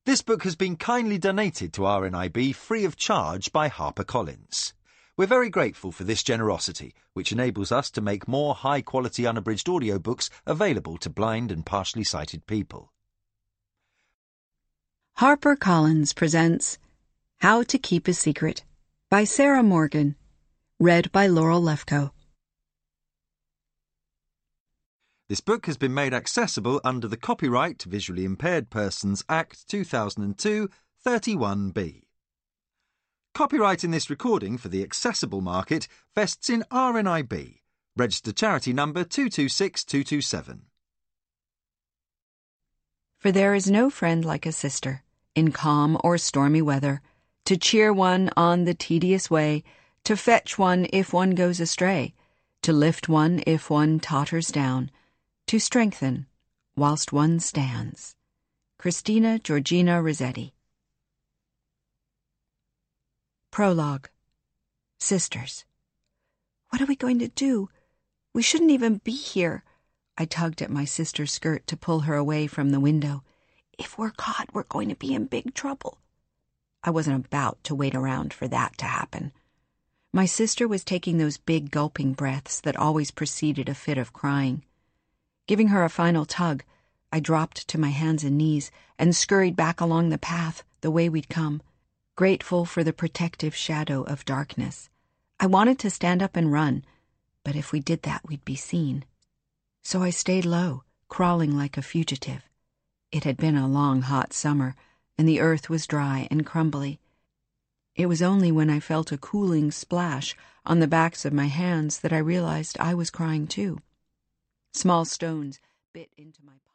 This book has been kindly donated to RNIB free of charge by HarperCollins. We're very grateful for this generosity, which enables us to make more high-quality unabridged audiobooks available to blind and partially sighted people. HarperCollins presents How to Keep a Secret by Sarah Morgan, read by Laurel Lefkoe. This book has been made accessible under the Copyright Visually Impaired Persons Act 2002, 31B. Copyright in this recording for the accessible market vests in RNIB, registered charity number 226227. For there is no friend like a sister, in calm or stormy weather, to cheer one on the tedious way, to fetch one if one goes astray, to lift one if one totters down, to strengthen whilst one stands. Christina Georgina Rossetti. Prologue. Sisters. What are we going to do? We shouldn't even be here. I tugged at my sister's skirt to pull her away from the window. If we're caught, we're going to be in big trouble. I wasn't about to wait around for that to happen. My sister was taking those big gulping breaths that always preceded a fit of crying. Giving her a final tug, I dropped to my hands and knees and scurried back along the path the way we'd come, grateful for the protective shadow of darkness. I wanted to stand up and run, but if we did that, we'd be seen. So I stayed low, crawling like a fugitive. It had been a long, hot summer, and the earth was dry and crumbly. It was only when I felt a cooling splash on the backs of my hands that I realized I was crying too. Small stones bit into my palm.